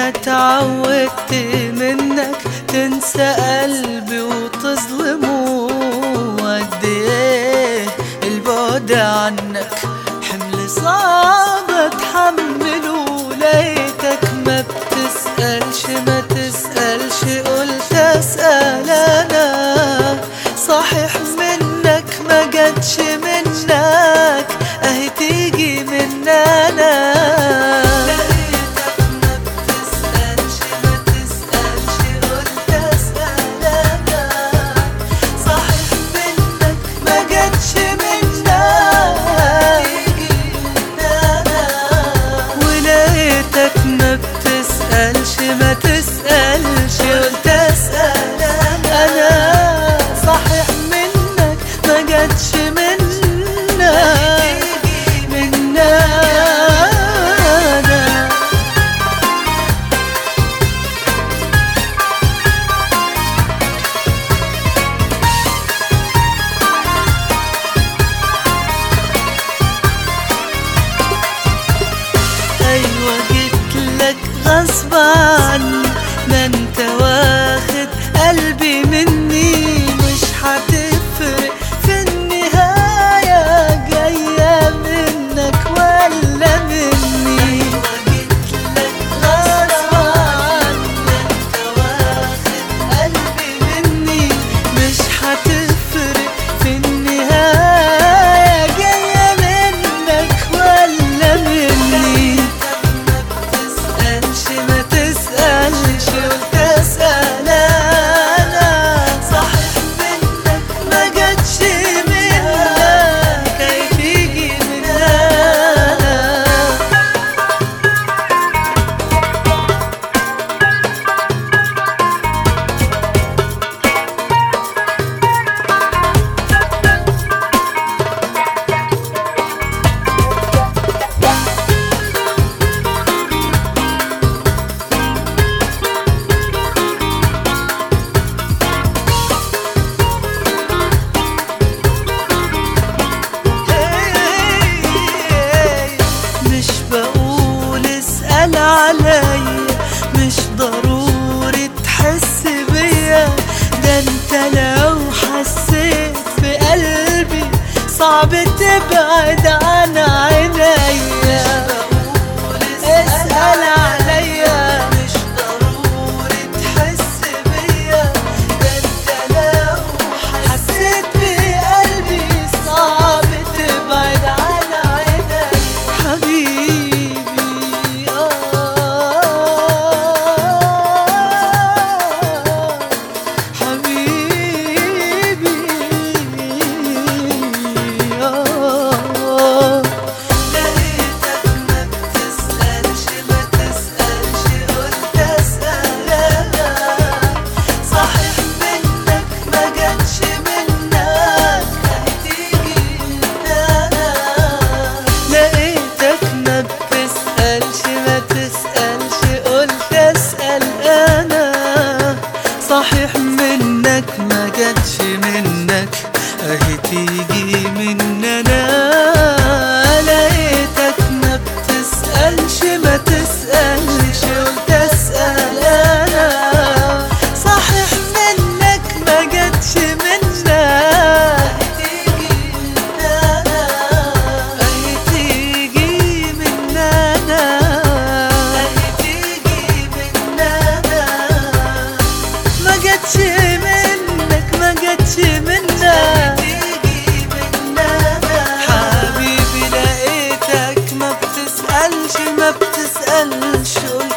ما تعودت منك تنسى قلبي وتظلمه. قد ايه البعد عنك حمل صعب اتحمله. ليتك ما بتسألش ما تسألش قلت اسأل انا. صحيح منك ما جاتش منك اهي تيجي من انا. ما تسألش قلت أسأل أنا. صحيح منك ما جاتش منك أنا. أيوة جيتلك غصب عني، ما انت واخد قلبي مني. مش هتفرق في النهاية جاية منك ولا مني. جيتلك غصب عني، ما انت واخد قلبي مني. مش هتفرق في النهاية جاية منك ولا مني. ما تسألش قلت أسأل أنا. صحيح منك ما جاتش منك هي تيجي من أنا. علي مش ضروري تحس بيا. ده انت لو حسيت في قلبي صعب تبعد عن عينيا. اسأل عليا مش ضروري تحس بيا. ده انت لو حسيت في قلبي صعب تبعد عن عينيا. حبيبي صحيح منك ما جاتش منك اهي تيجي من انا. لقيتك ما بتسألش ما تسألش قلت اسأل انا. صحيح منك ما جاتش منك اهي تيجي من انا. اهي تيجي من انا. اهي تيجي من انا. ما جاتش منك ما جاتش منك تيجي من انا. حبيبي لقيتك ما بتسألش ما بتسألش